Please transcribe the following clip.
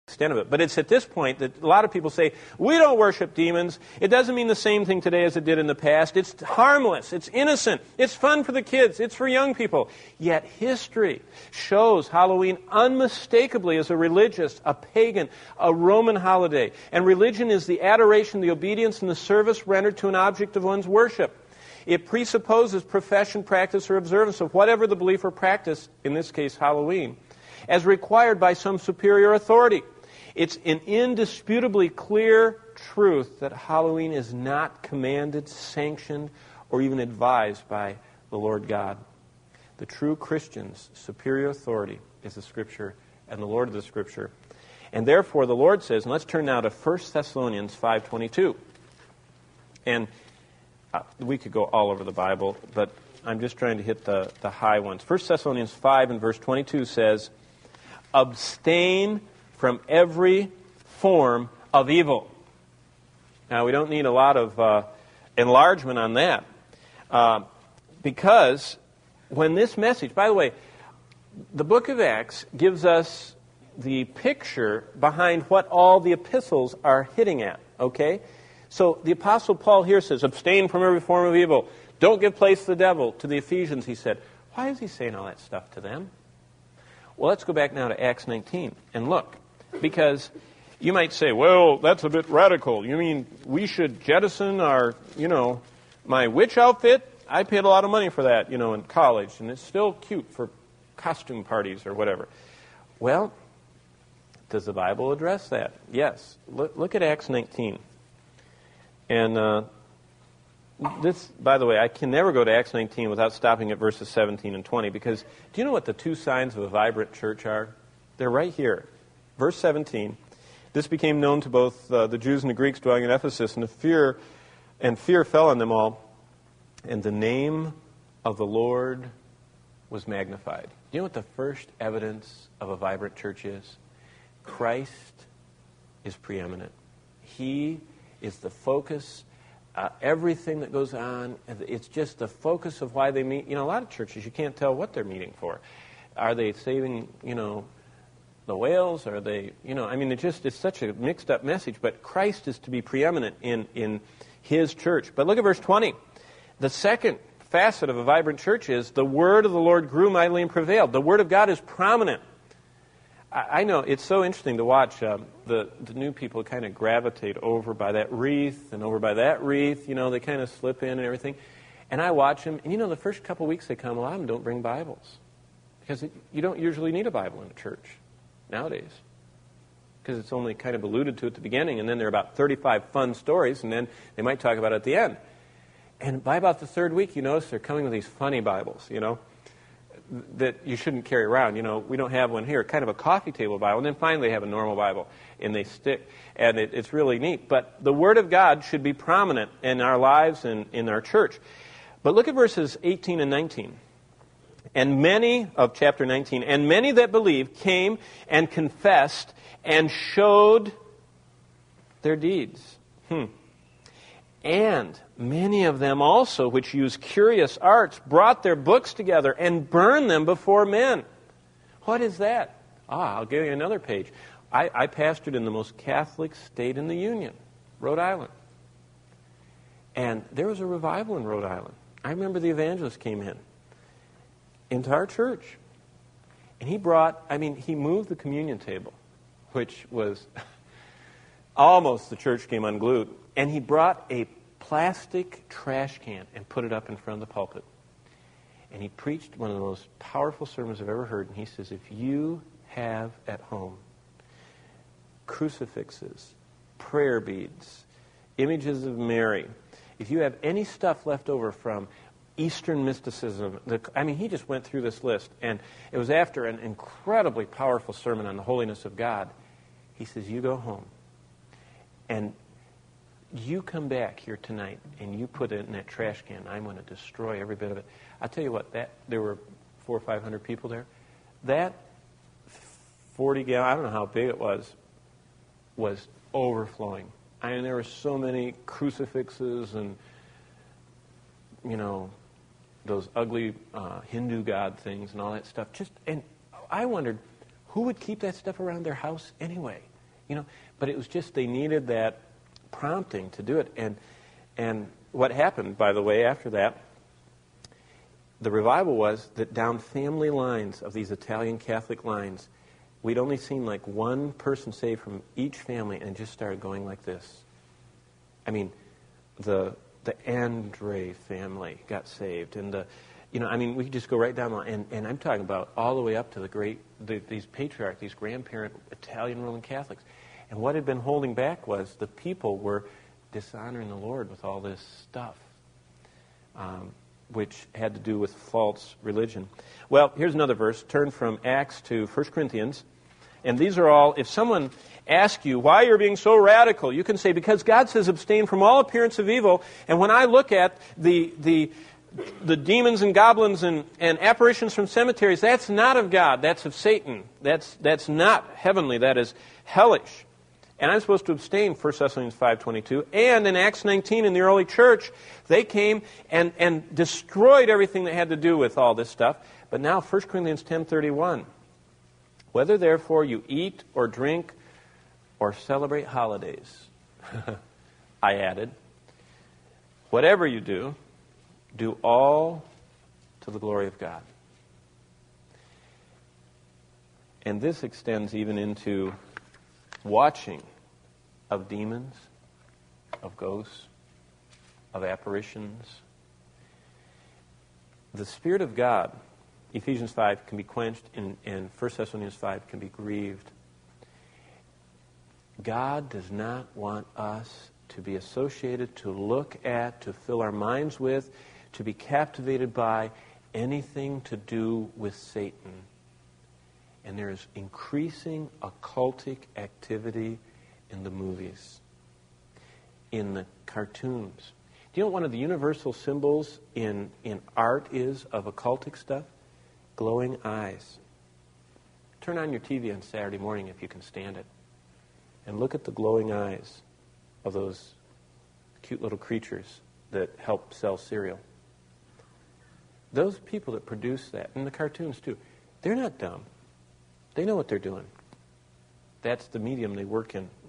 extent of it. But it's at this point that a lot of people say, we don't worship demons. It doesn't mean the same thing today as it did in the past. It's harmless. It's innocent. It's fun for the kids. It's for young people. Yet history shows Halloween unmistakably as a religious, a pagan, a Roman holiday. And religion is the adoration, the obedience, and the service rendered to an object of one's worship. It presupposes profession, practice, or observance of whatever the belief or practice, in this case Halloween, as required by some superior authority. It's an indisputably clear truth that Halloween is not commanded, sanctioned, or even advised by the Lord God. The true Christian's superior authority is the Scripture and the Lord of the Scripture. And therefore the Lord says, and let's turn now to 1 Thessalonians 5:22. And we could go all over the Bible, but I'm just trying to hit the high ones. 1 Thessalonians 5 and verse 22 says, abstain from every form of evil. Now, we don't need a lot of enlargement on that. Because when this message, by the way, the book of Acts gives us the picture behind what all the epistles are hitting at, okay? So the Apostle Paul here says, abstain from every form of evil. Don't give place to the devil. To the Ephesians, he said, why is he saying all that stuff to them? Well, let's go back now to Acts 19 and look. Because you might say, well, that's a bit radical. You mean we should jettison our, my witch outfit? I paid a lot of money for that, in college, and it's still cute for costume parties or whatever. Well, does the Bible address that? Yes. Look at Acts 19. And this, by the way, I can never go to Acts 19 without stopping at verses 17 and 20, because do you know what the two signs of a vibrant church are? They're right here. Verse 17, this became known to both the Jews and the Greeks dwelling in Ephesus, and fear fell on them all, and the name of the Lord was magnified. Do you know what the first evidence of a vibrant church is? Christ is preeminent. He is the focus. Everything that goes on, it's just the focus of why they meet. A lot of churches, you can't tell what they're meeting for. Are they saving, the whales? Are they, it's such a mixed up message. But Christ is to be preeminent in His church. But look at verse 20. The second facet of a vibrant church is the word of the Lord grew mightily and prevailed. The word of God is prominent. I know, it's so interesting to watch the new people kind of gravitate over by that wreath and over by that wreath. They kind of slip in and everything. And I watch them, and the first couple of weeks they come, a lot of them don't bring Bibles. Because you don't usually need a Bible in a church nowadays. Because it's only kind of alluded to at the beginning, and then there are about 35 fun stories, and then they might talk about it at the end. And by about the third week, you notice they're coming with these funny Bibles, that you shouldn't carry around. We don't have one here, kind of a coffee table Bible, and then finally they have a normal Bible, and they stick, and it's really neat. But the Word of God should be prominent in our lives and in our church. But look at verses 18 and 19. And many, of chapter 19, and many that believed came and confessed and showed their deeds. And many of them also, which used curious arts, brought their books together and burned them before men. What is that? I'll give you another page. I pastored in the most Catholic state in the Union, Rhode Island. And there was a revival in Rhode Island. I remember the evangelist came into our church. And he moved the communion table, which was almost the church came unglued. And he brought a plastic trash can and put it up in front of the pulpit. And he preached one of the most powerful sermons I've ever heard. And he says, if you have at home crucifixes, prayer beads, images of Mary, if you have any stuff left over from Eastern mysticism, he just went through this list. And it was after an incredibly powerful sermon on the holiness of God. He says, you go home and you come back here tonight and you put it in that trash can. I'm going to destroy every bit of it. I'll tell you what, there were 400 or 500 people there. That 40-gallon, I don't know how big it was overflowing. There were so many crucifixes and, those ugly Hindu god things and all that stuff. And I wondered, who would keep that stuff around their house anyway? But it was just they needed that prompting to do it. And what happened, by the way, after that, the revival was that down family lines of these Italian Catholic lines, we'd only seen like one person saved from each family, and it just started going like this. I mean, the Andre family got saved, and we could just go right down the line, and I'm talking about all the way up to these patriarchs, these grandparent Italian Roman Catholics. And what had been holding back was the people were dishonoring the Lord with all this stuff, which had to do with false religion. Well, here's another verse. Turn from Acts to 1 Corinthians. And these are all, if someone asks you why you're being so radical, you can say, because God says abstain from all appearance of evil. And when I look at the demons and goblins and apparitions from cemeteries, that's not of God. That's of Satan. That's not heavenly. That is hellish. And I'm supposed to abstain, 1 Thessalonians 5:22. And in Acts 19, in the early church, they came and destroyed everything that had to do with all this stuff. But now 1 Corinthians 10:31. Whether therefore you eat or drink or celebrate holidays, I added, whatever you do, do all to the glory of God. And this extends even into watching of demons, of ghosts, of apparitions. The Spirit of God, Ephesians 5, can be quenched, and 1 Thessalonians 5 can be grieved. God does not want us to be associated, to look at, to fill our minds with, to be captivated by anything to do with Satan. And there is increasing occultic activity in the movies, in the cartoons. Do you know what one of the universal symbols in art is of occultic stuff? Glowing eyes. Turn on your TV on Saturday morning if you can stand it, and look at the glowing eyes of those cute little creatures that help sell cereal. Those people that produce that, and the cartoons too, they're not dumb. They know what they're doing. That's the medium they work in.